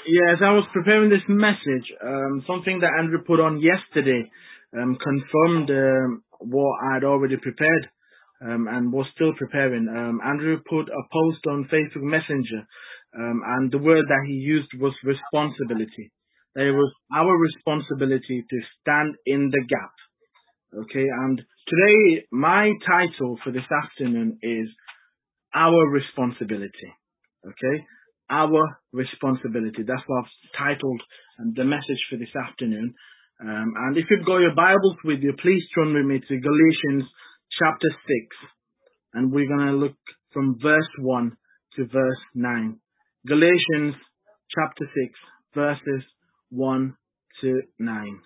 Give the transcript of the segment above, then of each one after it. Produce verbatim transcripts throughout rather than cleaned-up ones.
Yes, I was preparing this message. Um, something that Andrew put on yesterday um, confirmed um, what I'd already prepared um, and was still preparing. Um, Andrew put a post on Facebook Messenger, um, and the word that he used was responsibility. That it was our responsibility to stand in the gap. Okay, and today my title for this afternoon is Our Responsibility. Okay, our responsibility. That's what I've titled um, the message for this afternoon. Um, and if you've got your Bibles with you, please turn with me to Galatians chapter six. And we're going to look from verse one to verse nine. Galatians chapter six, verses one to nine.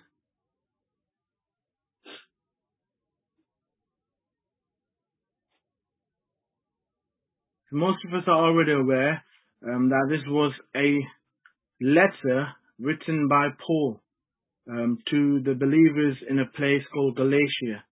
Most of us are already aware um, that this was a letter written by Paul um, to the believers in a place called Galatia.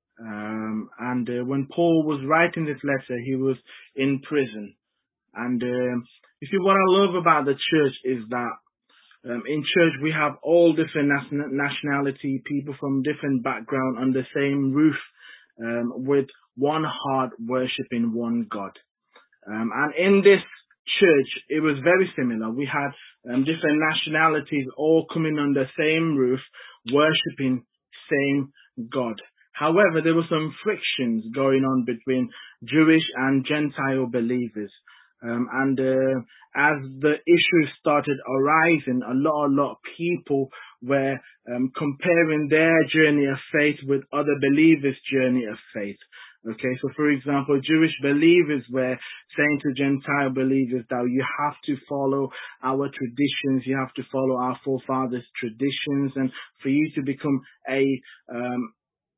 Um, and uh, when Paul was writing this letter, he was in prison. And um, you see, what I love about the church is that um, in church we have all different nation- nationality, people from different background on the same roof, um, with one heart worshiping one God. Um, and in this church, it was very similar. We had um, different nationalities all coming on the same roof, worshipping same God. However, there were some frictions going on between Jewish and Gentile believers. Um, and uh, as the issues started arising, a lot, a lot of people were um, comparing their journey of faith with other believers' journey of faith. Okay, so for example, Jewish believers were saying to Gentile believers that you have to follow our traditions, you have to follow our forefathers' traditions, and for you to become a um,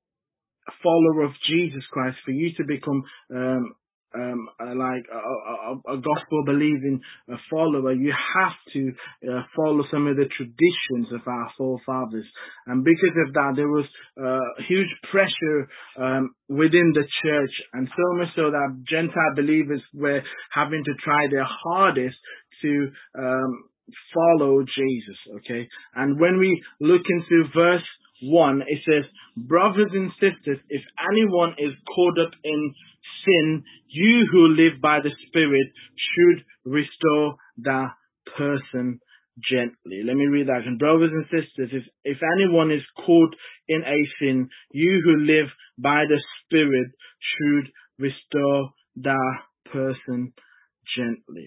a follower of Jesus Christ, for you to become um, um, uh, like a, a, a gospel believing uh, follower, you have to uh, follow some of the traditions of our forefathers. And because of that, there was uh, huge pressure um, within the church, and so much so that Gentile believers were having to try their hardest to um, follow Jesus. Okay, and when we look into verse one, it says, brothers and sisters, if anyone is caught up in sin, you who live by the Spirit should restore that person gently. Let me read that again. Brothers and sisters, if, if anyone is caught in a sin, you who live by the Spirit should restore that person gently.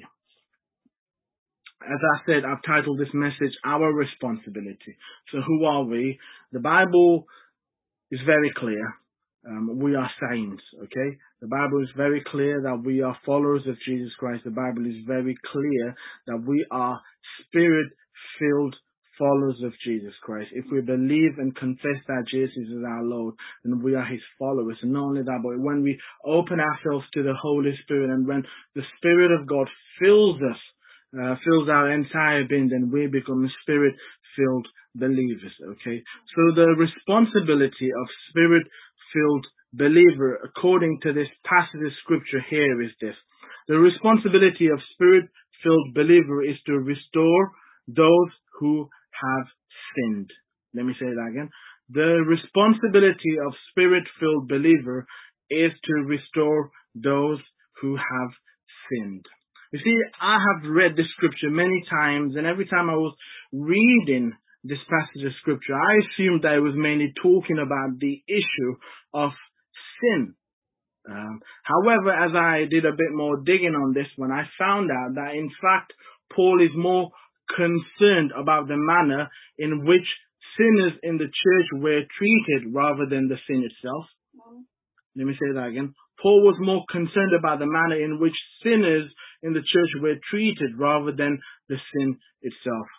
As I said, I've titled this message, Our Responsibility. So who are we? The Bible is very clear. Um, we are saints, okay? The Bible is very clear that we are followers of Jesus Christ. The Bible is very clear that we are spirit-filled followers of Jesus Christ. If we believe and confess that Jesus is our Lord, then we are His followers. And not only that, but when we open ourselves to the Holy Spirit, and when the Spirit of God fills us, Uh, fills our entire being, then we become spirit-filled believers, okay? So the responsibility of spirit-filled believer, according to this passage of scripture here, is this. The responsibility of spirit-filled believer is to restore those who have sinned. Let me say that again. The responsibility of spirit-filled believer is to restore those who have sinned. You see, I have read this scripture many times, and every time I was reading this passage of scripture, I assumed that it was mainly talking about the issue of sin. Um, however, as I did a bit more digging on this one, I found out that in fact, Paul is more concerned about the manner in which sinners in the church were treated rather than the sin itself. Let me say that again. Paul was more concerned about the manner in which sinners in the church were treated rather than the sin itself.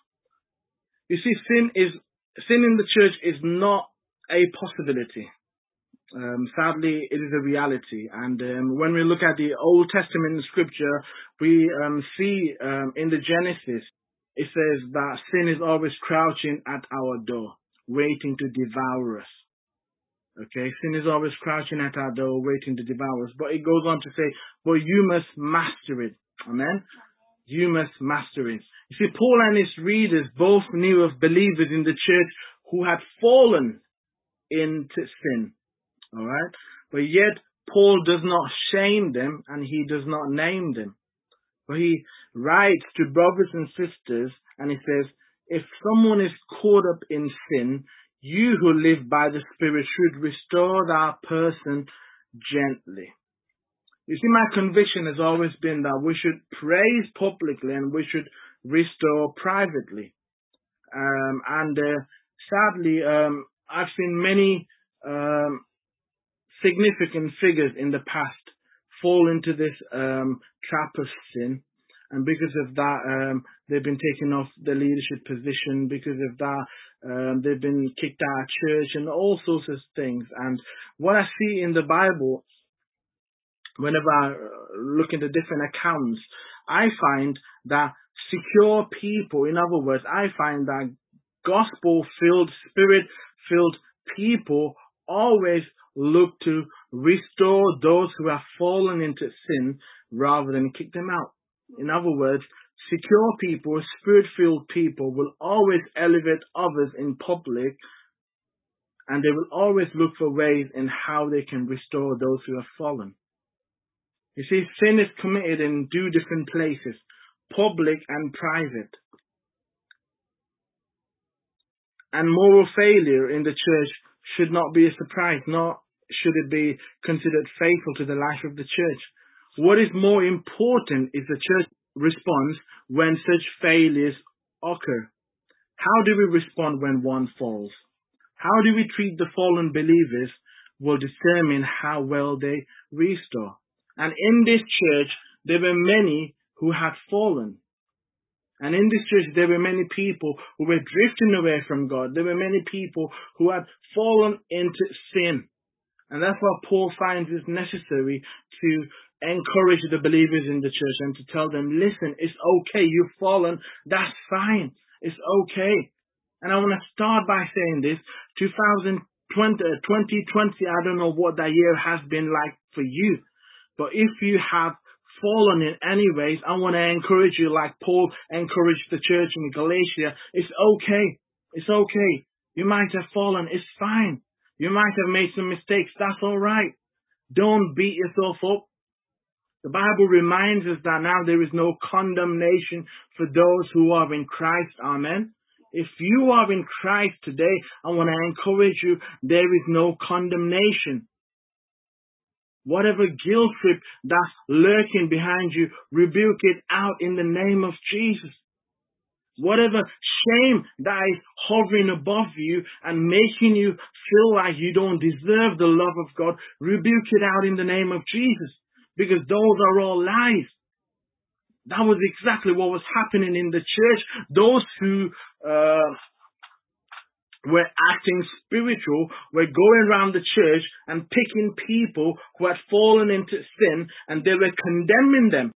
You see, sin is sin in the church is not a possibility. Um, sadly, it is a reality. And um, when we look at the Old Testament scripture, we um, see um, in the Genesis, it says that sin is always crouching at our door, waiting to devour us. Okay, sin is always crouching at our door, waiting to devour us. But it goes on to say, but you must master it. Amen? you must master it. You see, Paul and his readers both knew of believers in the church who had fallen into sin. All right? But yet, Paul does not shame them and he does not name them. But he writes to brothers and sisters and he says, if someone is caught up in sin, you who live by the Spirit should restore that person gently. You see, my conviction has always been that we should praise publicly and we should restore privately. Um, and uh, sadly, um, I've seen many um, significant figures in the past fall into this um, trap of sin. And because of that, um, they've been taken off the leadership position. Because of that, um, they've been kicked out of church and all sorts of things. And what I see in the Bible, whenever I look into different accounts, I find that secure people, in other words, I find that gospel-filled, spirit-filled people always look to restore those who have fallen into sin rather than kick them out. In other words, secure people, spirit-filled people will always elevate others in public, and they will always look for ways in how they can restore those who have fallen. You see, sin is committed in two different places, public and private. And moral failure in the church should not be a surprise, nor should it be considered fatal to the life of the church. What is more important is the church response when such failures occur. How do we respond when one falls? How do we treat the fallen believers will determine how well they restore. And in this church, there were many who had fallen. And in this church, there were many people who were drifting away from God. There were many people who had fallen into sin. And that's why Paul finds it necessary to encourage the believers in the church and to tell them, listen, it's okay. You've fallen. That's fine. It's okay. And I want to start by saying this. twenty twenty, I don't know what that year has been like for you. But if you have fallen in any ways, I want to encourage you like Paul encouraged the church in Galatia. It's okay. It's okay. You might have fallen. It's fine. You might have made some mistakes. That's all right. Don't beat yourself up. The Bible reminds us that now there is no condemnation for those who are in Christ. Amen. If you are in Christ today, I want to encourage you, there is no condemnation. Whatever guilt trip that's lurking behind you, rebuke it out in the name of Jesus. Whatever shame that is hovering above you and making you feel like you don't deserve the love of God, rebuke it out in the name of Jesus. Because those are all lies. That was exactly what was happening in the church. Those who uh, were acting spiritual were going around the church and picking people who had fallen into sin, and they were condemning them.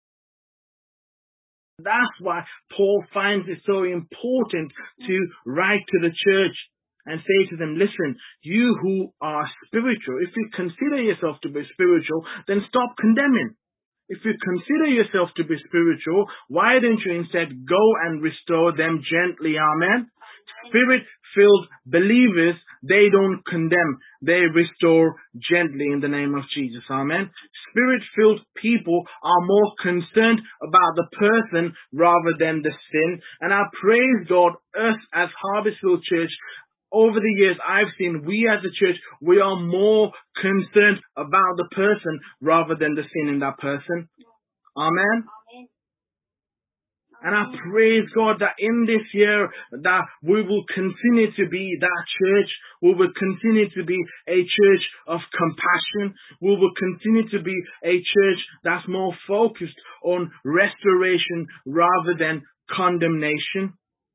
That's why Paul finds it so important to write to the church and say to them, listen, you who are spiritual, if you consider yourself to be spiritual, then stop condemning. If you consider yourself to be spiritual, why don't you instead go and restore them gently? Amen. Spirit-filled believers, they don't condemn. They restore gently in the name of Jesus. Amen. Spirit-filled people are more concerned about the person rather than the sin. And I praise God, us as Harvestfield Church, over the years I've seen we as a church, we are more concerned about the person rather than the sin in that person. Amen. Amen. And I praise God that in this year that we will continue to be that church. We will continue to be a church of compassion. We will continue to be a church that's more focused on restoration rather than condemnation.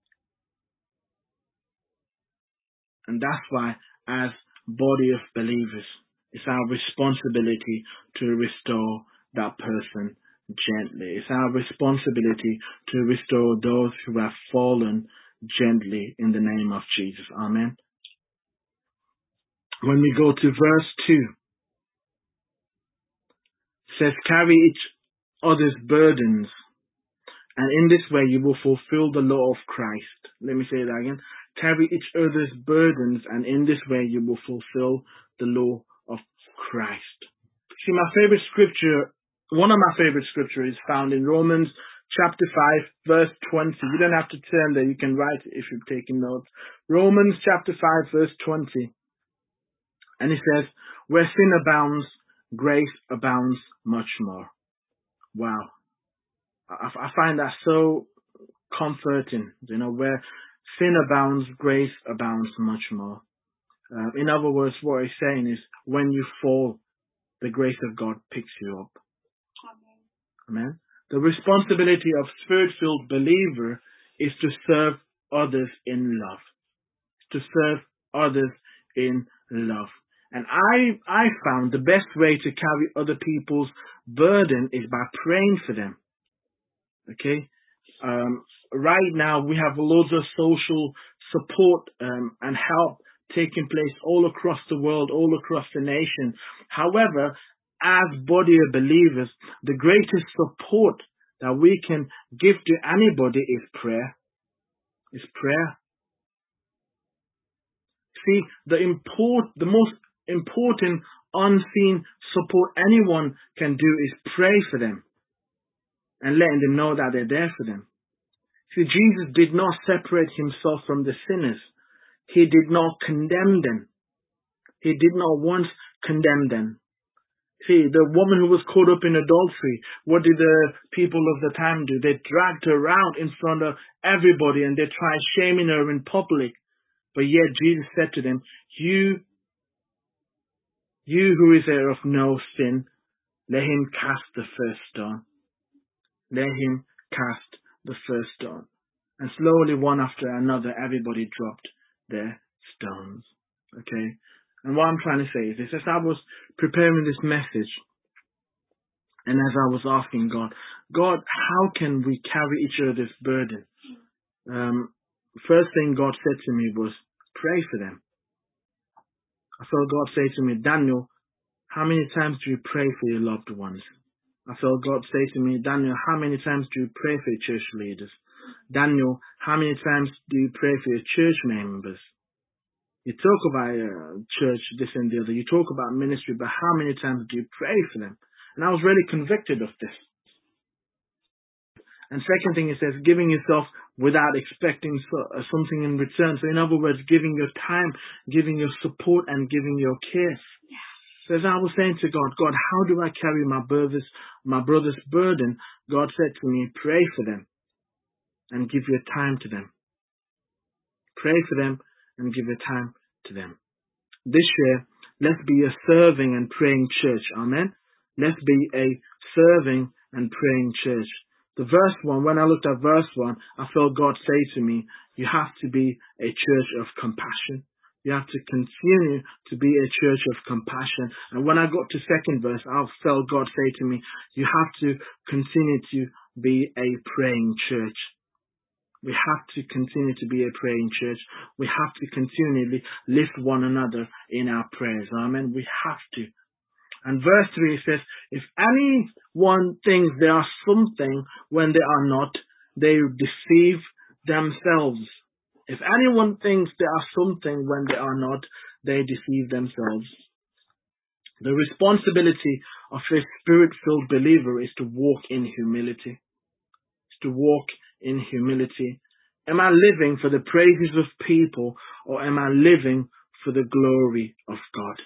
And that's why, as body of believers, it's our responsibility to restore that person gently. It's our responsibility to restore those who have fallen gently in the name of Jesus. Amen. When we go to verse two, it says, carry each other's burdens And in this way you will fulfill the law of Christ. Let me say that again. Carry each other's burdens, and in this way you will fulfill the law of Christ. See, my favorite scripture, one of my favorite scriptures is found in Romans chapter five, verse twenty. You don't have to turn there. You can write it if you're taking notes. Romans chapter five, verse twenty. And it says, where sin abounds, grace abounds much more. Wow. I, I find that so comforting. You know, where sin abounds, grace abounds much more. Uh, in other words, what he's saying is, when you fall, the grace of God picks you up. Amen. The responsibility of spirit-filled believer is to serve others in love. To serve others in love. And I, I found the best way to carry other people's burden is by praying for them. Okay? Um, right now we have loads of social support um, and help taking place all across the world, all across the nation. However, as body of believers, the greatest support that we can give to anybody is prayer. Is prayer. See, the import, the most important unseen support anyone can do is pray for them and letting them know that they're there for them. See, Jesus did not separate himself from the sinners. He did not condemn them. He did not once condemn them. See, the woman who was caught up in adultery, what did the people of the time do? They dragged her around in front of everybody and they tried shaming her in public. But yet Jesus said to them, you, you who is there of no sin, let him cast the first stone. Let him cast the first stone. And slowly, one after another, everybody dropped their stones. Okay? And what I'm trying to say is this. As I was preparing this message, and as I was asking God, God, how can we carry each other's burden? Um, first thing God said to me was, pray for them. I felt God say to me, Daniel, how many times do you pray for your loved ones? I felt God say to me, Daniel, how many times do you pray for your church leaders? Daniel, how many times do you pray for your church members? You talk about uh, church, this and the other. You talk about ministry, but how many times do you pray for them? And I was really convicted of this. And second thing, it says, giving yourself without expecting so, uh, something in return. So in other words, giving your time, giving your support, and giving your care. So as I was saying to God, God, how do I carry my brother's, my brother's burden? God said to me, pray for them and give your time to them. Pray for them and give your time to them. This year, let's be a serving and praying church. Amen. Let's be a serving and praying church. The verse one, when I looked at verse one, I felt God say to me, you have to be a church of compassion. You have to continue to be a church of compassion. And when I got to second verse, I felt God say to me, you have to continue to be a praying church. We have to continue to be a praying church. We have to continually lift one another in our prayers. Amen. We have to. And verse three says, if anyone thinks they are something when they are not, they deceive themselves. If anyone thinks they are something when they are not, they deceive themselves. The responsibility of a spirit-filled believer is to walk in humility. Is to walk in humility. Am I living for the praises of people, or am I living for the glory of God?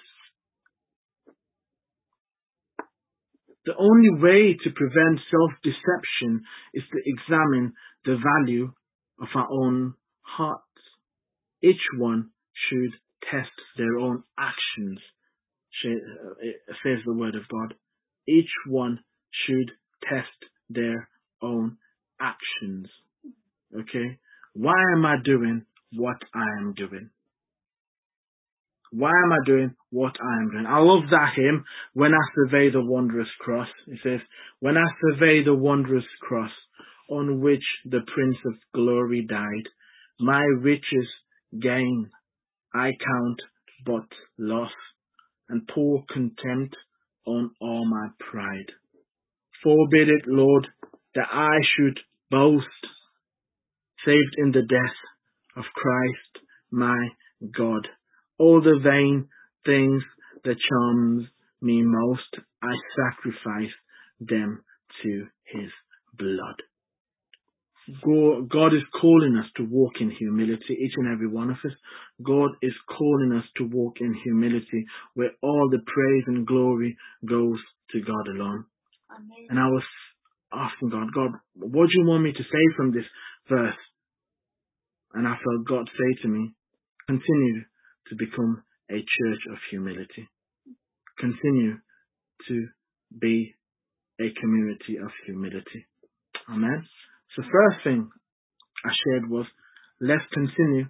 The only way to prevent self-deception is to examine the value of our own hearts. Each one should test their own actions, says the word of God. Each one should test their own actions. Okay? Why am I doing what I am doing? Why am I doing what I am doing? I love that hymn, When I Survey the Wondrous Cross. It says, when I survey the wondrous cross on which the Prince of Glory died, my riches gain I count but loss, and pour contempt on all my pride. Forbid it, Lord, that I should boast, saved in the death of Christ, my God. All the vain things that charms me most, I sacrifice them to his blood. God is calling us to walk in humility, each and every one of us. God is calling us to walk in humility, where all the praise and glory goes to God alone. Amen. And I was asking God, God, what do you want me to say from this verse? And I felt God say to me, continue to become a church of humility. Continue to be a community of humility. Amen. So first thing I shared was, let's continue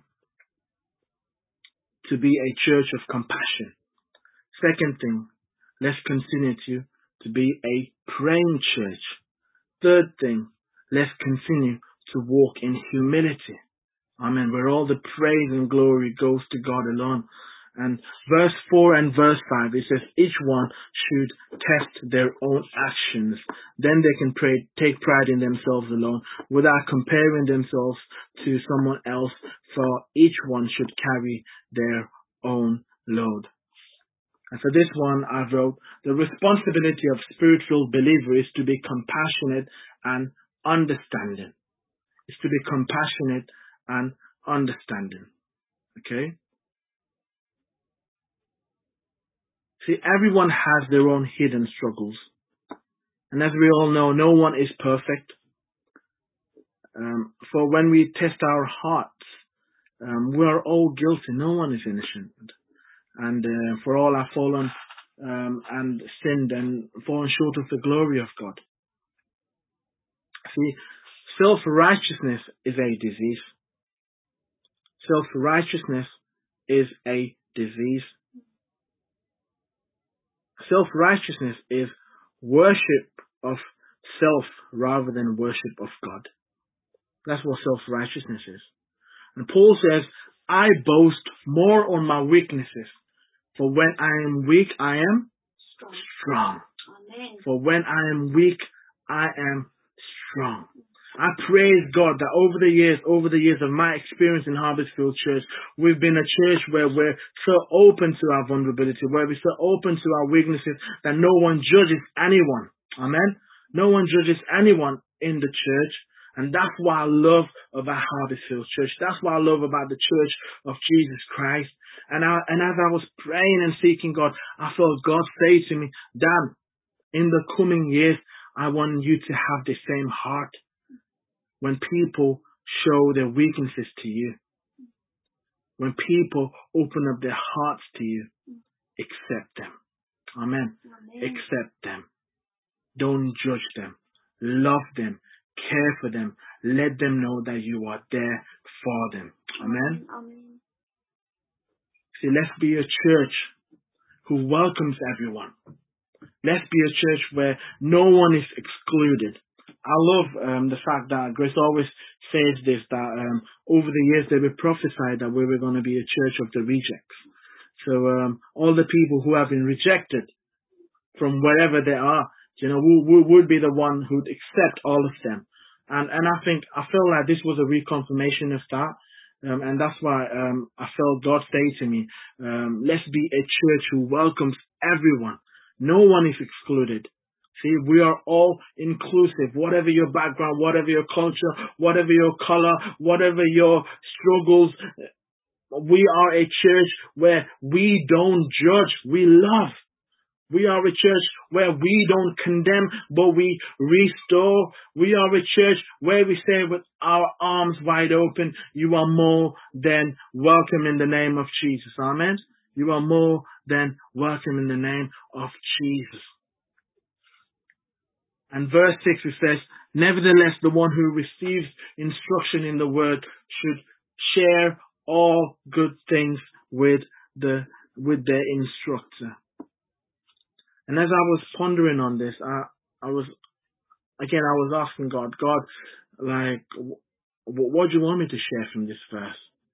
to be a church of compassion. Second thing, let's continue to, to be a praying church. Third thing, let's continue to walk in humility. Amen. Where all the praise and glory goes to God alone. And verse four and verse five, it says, each one should test their own actions. Then they can pray, take pride in themselves alone without comparing themselves to someone else, for each one should carry their own load. And for this one, I wrote, the responsibility of spirit-filled believer is to be compassionate and understanding. Is to be compassionate and understanding. Okay? See, everyone has their own hidden struggles. And as we all know, no one is perfect. Um, for when we test our hearts, um, we are all guilty. No one is innocent. And uh, for all have fallen um, and sinned and fallen short of the glory of God. See, self-righteousness is a disease. Self-righteousness is a disease. Self-righteousness is worship of self rather than worship of God. That's what self-righteousness is. And Paul says, I boast more on my weaknesses. For when I am weak, I am strong. strong. Amen. For when I am weak, I am strong. I praise God that over the years, over the years of my experience in Harvestfield Church, we've been a church where we're so open to our vulnerability, where we're so open to our weaknesses that no one judges anyone. Amen? No one judges anyone in the church. And that's what I love about Harvestfield Church. That's what I love about the Church of Jesus Christ. And I, and as I was praying and seeking God, I felt God say to me, Dan, in the coming years, I want you to have the same heart. When people show their weaknesses to you, when people open up their hearts to you, accept them. Amen. Amen. Accept them. Don't judge them. Love them. Care for them. Let them know that you are there for them. Amen. Amen. See, let's be a church who welcomes everyone. Let's be a church where no one is excluded. I love um, the fact that Grace always says this, that um, over the years they were prophesied that we were going to be a church of the rejects. So um, all the people who have been rejected from wherever they are, you know, we, we would be the one who'd accept all of them. And and I think, I feel like this was a reconfirmation of that. Um, and that's why um, I felt God say to me, um, let's be a church who welcomes everyone. No one is excluded. See, we are all inclusive. Whatever your background, whatever your culture, whatever your color, whatever your struggles, we are a church where we don't judge, we love. We are a church where we don't condemn, but we restore. We are a church where we say with our arms wide open, you are more than welcome in the name of Jesus. Amen. You are more than welcome in the name of Jesus. And verse six, it says, nevertheless, the one who receives instruction in the word should share all good things with the with their instructor. And as I was pondering on this, I, I was, again, I was asking God, God, like, what, what do you want me to share from this verse?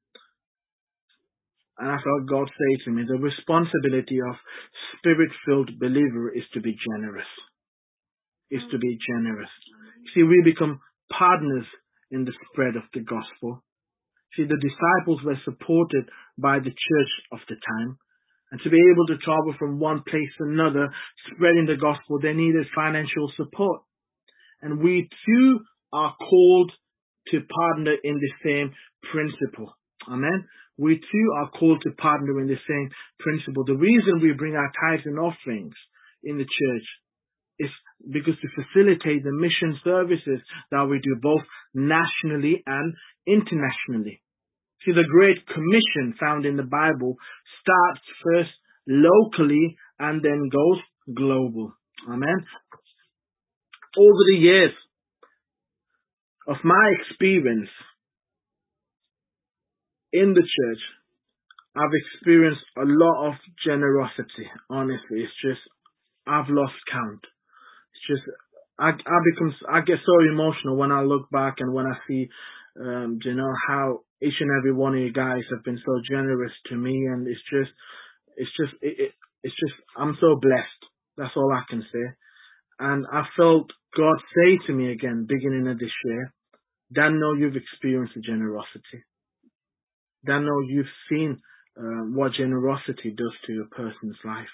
And I felt God say to me, the responsibility of spirit-filled believer is to be generous. Is to be generous. See, we become partners in the spread of the gospel. See, the disciples were supported by the church of the time. And to be able to travel from one place to another, spreading the gospel, they needed financial support. And we too are called to partner in the same principle. Amen. We too are called to partner in the same principle. The reason we bring our tithes and offerings in the church is because to facilitate the mission services that we do both nationally and internationally. See, the Great Commission found in the Bible starts first locally and then goes global. Amen. Over the years of my experience in the church, I've experienced a lot of generosity. Honestly, it's just, I've lost count. It's just, I, I become, I get so emotional when I look back and when I see, um, you know, how each and every one of you guys have been so generous to me, and it's just, it's just, it, it, it's just, I'm so blessed. That's all I can say. And I felt God say to me again, beginning of this year, Daniel, you've experienced the generosity. Daniel, you've seen uh, what generosity does to a person's life.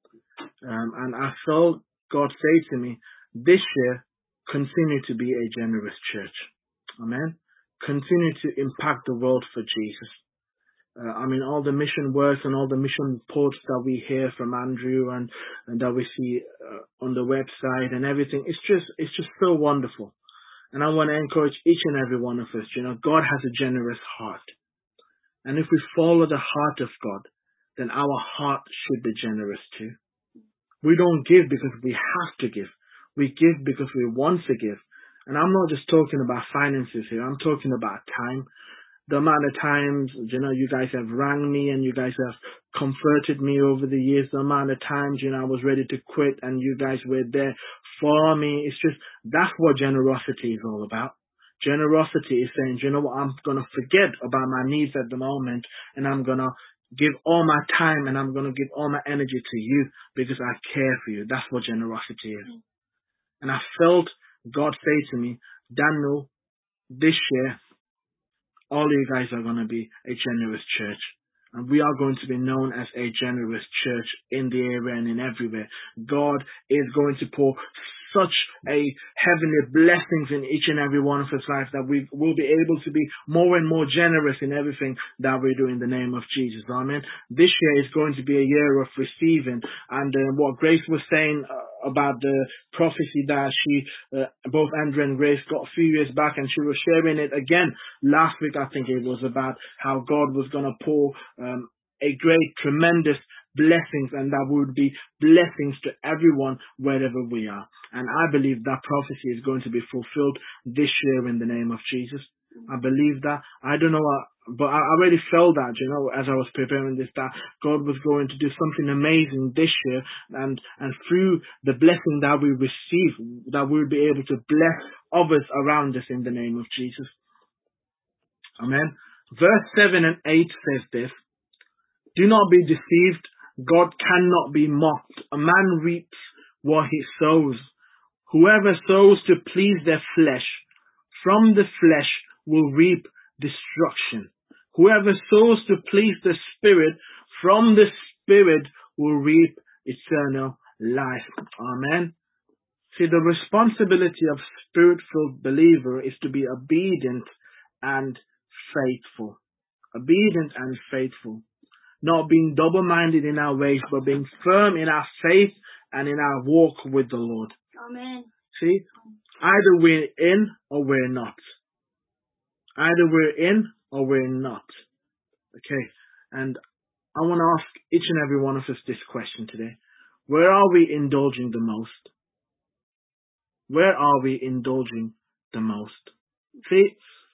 Um, and I felt God say to me, this year, continue to be a generous church. Amen. Continue to impact the world for Jesus. Uh, I mean, all the mission works and all the mission reports that we hear from Andrew and, and that we see uh, on the website and everything, it's just, it's just so wonderful. And I want to encourage each and every one of us, you know, God has a generous heart. And if we follow the heart of God, then our heart should be generous too. We don't give because we have to give. We give because we want to give. And I'm not just talking about finances here. I'm talking about time. The amount of times, you know, you guys have rang me and you guys have comforted me over the years. The amount of times, you know, I was ready to quit and you guys were there for me. It's just, that's what generosity is all about. Generosity is saying, you know what, I'm going to forget about my needs at the moment and I'm going to give all my time and I'm going to give all my energy to you because I care for you. That's what generosity is. And I felt God say to me, Daniel, this year, all you guys are going to be a generous church. And we are going to be known as a generous church in the area and in everywhere. God is going to pour such a heavenly blessings in each and every one of us life that we will be able to be more and more generous in everything that we do in the name of Jesus. Amen. This year is going to be a year of receiving. And uh, what Grace was saying uh, about the prophecy that she, uh, both Andrew and Grace got a few years back, and she was sharing it again last week, I think it was, about how God was going to pour um, a great, tremendous blessings, and that would be blessings to everyone wherever we are. And I believe that prophecy is going to be fulfilled this year in the name of Jesus. I believe that. I don't know, uh, but I already felt that, you know, as I was preparing this, that God was going to do something amazing this year, and and through the blessing that we receive, that we'll be able to bless others around us in the name of Jesus. Amen. Verse seven and eight says this: do not be deceived. God cannot be mocked. A man reaps what he sows. Whoever sows to please their flesh, from the flesh will reap destruction. Whoever sows to please the Spirit, from the Spirit will reap eternal life. Amen. See, the responsibility of Spirit-filled believer is to be obedient and faithful. Obedient and faithful. Not being double-minded in our ways, but being firm in our faith and in our walk with the Lord. Amen. See, either we're in or we're not. Either we're in or we're not. Okay, and I want to ask each and every one of us this question today. Where are we indulging the most? Where are we indulging the most? See,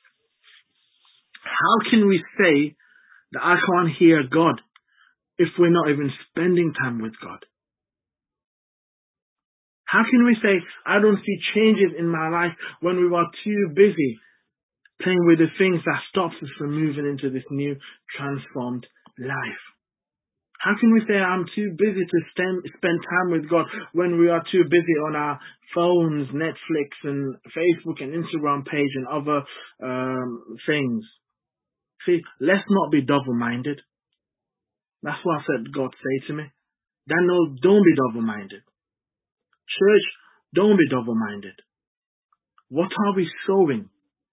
how can we say that I can't hear God if we're not even spending time with God? How can we say, I don't see changes in my life when we are too busy playing with the things that stops us from moving into this new transformed life? How can we say I'm too busy to spend, spend time with God when we are too busy on our phones, Netflix and Facebook and Instagram page and other um, things? See, let's not be double-minded. That's what I said God say to me. Daniel, don't be double-minded. Church, don't be double-minded. What are we sowing?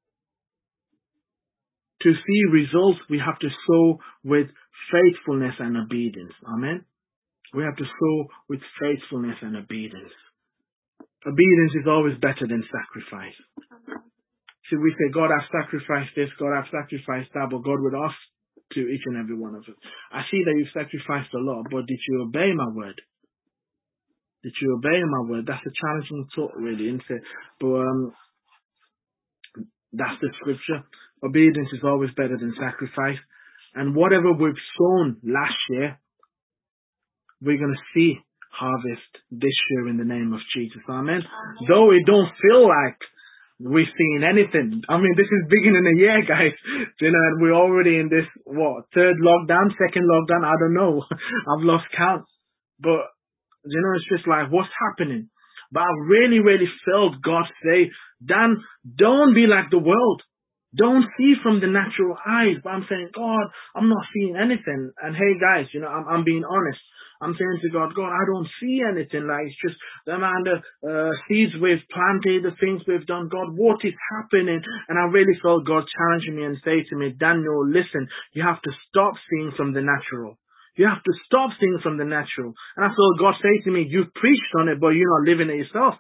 To see results, we have to sow with faithfulness and obedience. Amen. We have to sow with faithfulness and obedience. Obedience is always better than sacrifice. See, we say, God, I've sacrificed this, God, I've sacrificed that, but God would ask to each and every one of us. I see that you've sacrificed a lot, but did you obey my word? Did you obey my word? That's a challenging thought, really, isn't it? But um, that's the scripture. Obedience is always better than sacrifice. And whatever we've sown last year, we're going to see harvest this year in the name of Jesus. Amen. Amen. Though it don't feel like we're seeing anything. I mean, this is beginning of the year, guys. You know, and we're already in this, what, third lockdown, second lockdown, I don't know. I've lost count. But, you know, it's just like, what's happening? But I really, really felt God say, Dan, don't be like the world. Don't see from the natural eyes. But I'm saying, God, I'm not seeing anything. And hey, guys, you know, I'm, I'm being honest. I'm saying to God, God, I don't see anything. Like, it's just the amount of uh, seeds we've planted, the things we've done. God, what is happening? And I really felt God challenging me and say to me, Daniel, listen, you have to stop seeing from the natural. You have to stop seeing from the natural. And I felt God say to me, you've preached on it, but you're not living it yourself.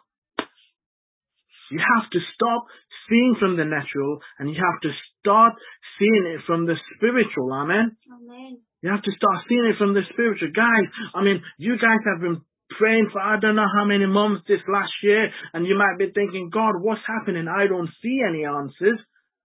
You have to stop seeing from the natural, and you have to start seeing it from the spiritual. Amen? Amen. You have to start seeing it from the spiritual. Guys, I mean, you guys have been praying for I don't know how many months this last year, and you might be thinking, God, what's happening? I don't see any answers.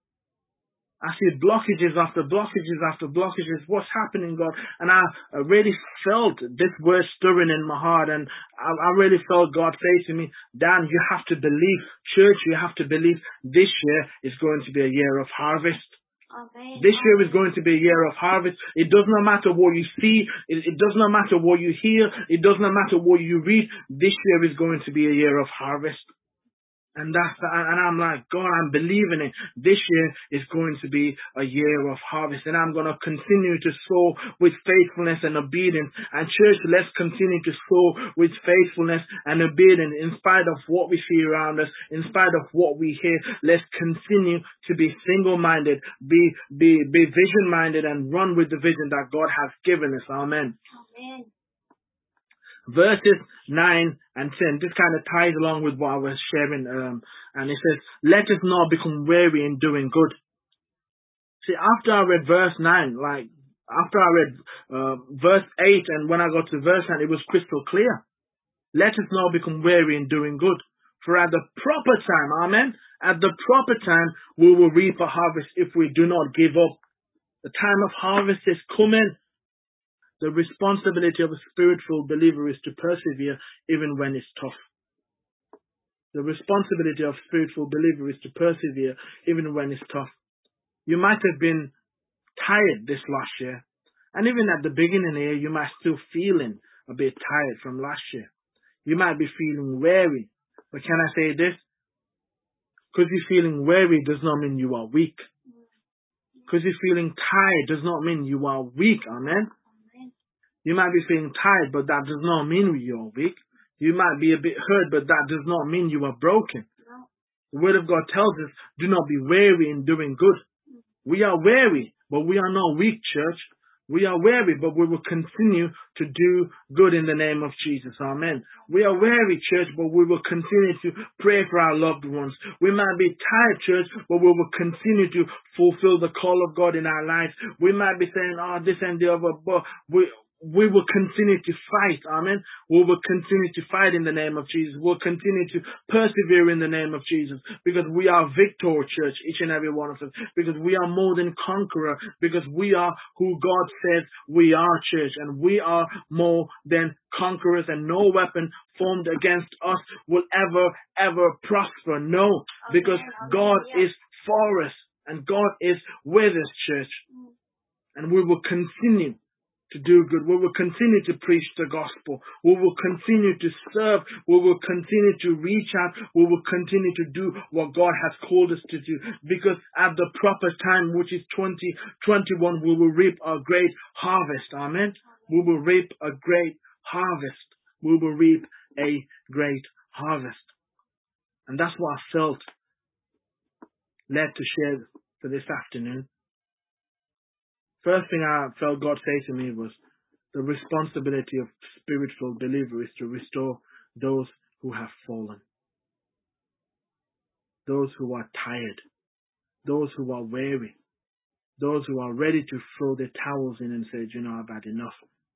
I see blockages after blockages after blockages. What's happening, God? And I really felt this word stirring in my heart. And I, I really felt God say to me, Dan, you have to believe, church, you have to believe this year is going to be a year of harvest. Amen. This year is going to be a year of harvest. It does not matter what you see. It, it does not matter what you hear. It does not matter what you read. This year is going to be a year of harvest. And that's, and I'm like, God, I'm believing it. This year is going to be a year of harvest, and I'm going to continue to sow with faithfulness and obedience. And church, let's continue to sow with faithfulness and obedience in spite of what we see around us, in spite of what we hear. Let's continue to be single-minded, be, be, be vision-minded, and run with the vision that God has given us. Amen. Amen. Verses nine and ten, this kind of ties along with what I was sharing, um, and it says, let us not become weary in doing good. See, after I read verse nine, like, after I read uh, verse eight, and when I got to verse nine, it was crystal clear. Let us not become weary in doing good, for at the proper time, amen, at the proper time, we will reap a harvest if we do not give up. The time of harvest is coming. The responsibility of a spiritual believer is to persevere even when it's tough. The responsibility of a spiritual believer is to persevere even when it's tough. You might have been tired this last year, and even at the beginning of the year, you might still feeling a bit tired from last year. You might be feeling weary, but can I say this? Because you're feeling weary does not mean you are weak. Because you're feeling tired does not mean you are weak. Amen. You might be feeling tired, but that does not mean you're weak. You might be a bit hurt, but that does not mean you are broken. No. The Word of God tells us, do not be weary in doing good. We are weary, but we are not weak, church. We are weary, but we will continue to do good in the name of Jesus. Amen. We are weary, church, but we will continue to pray for our loved ones. We might be tired, church, but we will continue to fulfill the call of God in our lives. We might be saying, oh, this and the other, but we... We will continue to fight, amen. We will continue to fight in the name of Jesus. We'll continue to persevere in the name of Jesus, because we are victor, church, each and every one of us, because we are more than conqueror, because we are who God says we are, church, and we are more than conquerors, and no weapon formed against us will ever, ever prosper. No, because God is for us, and God is with us, church, and we will continue to do good. We will continue to preach the gospel. We will continue to serve. We will continue to reach out. We will continue to do what God has called us to do. Because at the proper time, which is twenty twenty-one, we will reap a great harvest. Amen. We will reap a great harvest. We will reap a great harvest. And that's what I felt led to share for this afternoon. First thing I felt God say to me was the responsibility of spiritual believer is to restore those who have fallen, those who are tired, those who are weary, those who are ready to throw their towels in and say, you know, I've had enough.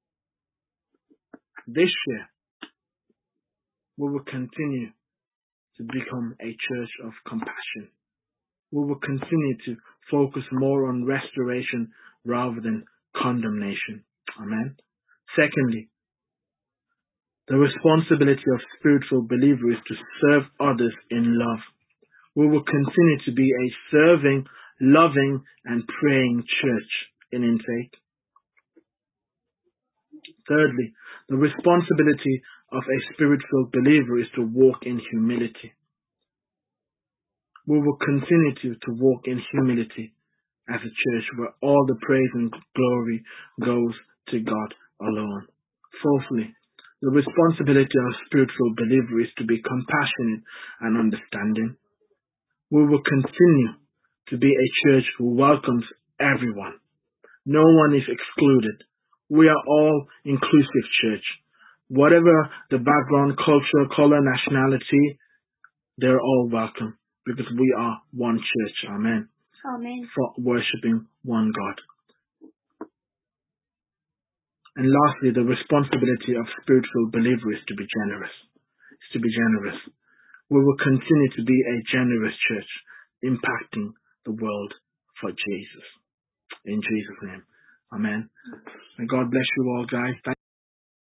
This year, we will continue to become a church of compassion. We will continue to focus more on restoration rather than condemnation. Amen. Secondly, the responsibility of spiritual believer is to serve others in love. We will continue to be a serving, loving, and praying church in Intake. Thirdly, the responsibility of a spiritual believer is to walk in humility. We will continue to, to walk in humility as a church where all the praise and glory goes to God alone. Fourthly, the responsibility of spiritual believer is to be compassionate and understanding. We will continue to be a church who welcomes everyone. No one is excluded. We are all inclusive church. Whatever the background, culture, color, nationality, they're all welcome because we are one church. Amen. Amen. For worshipping one God. And lastly, the responsibility of spiritual believer is to be generous. Is to be generous. We will continue to be a generous church, impacting the world for Jesus. In Jesus' name. Amen. May God bless you all, guys. Thank